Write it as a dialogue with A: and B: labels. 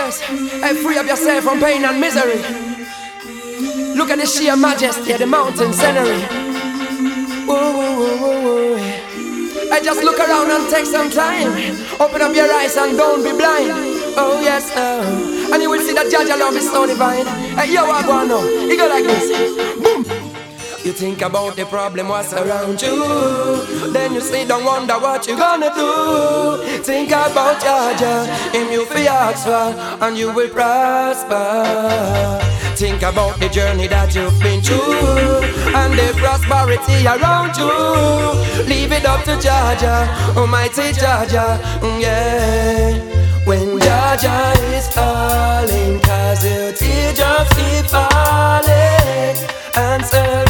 A: yes. Hey, free up yourself from pain and misery. Look at the sheer majesty of the mountain scenery. Ooh. Hey, just look around and take some time. Open up your eyes and don't be blind. Oh yes, and you will see that Jaja love is so divine. Hey, yo, I wanna know. You go like this. Boom. You think about the problem what's around you, then you sit down wonder what you gonna do. Think about Jaja, him you fi ask for, and you will prosper. Think about the journey that you've been through, and the prosperity around you. Leave it up to Jaja, Almighty Jaja, yeah. When Jaja is calling, 'cause your teardrops keep falling, answer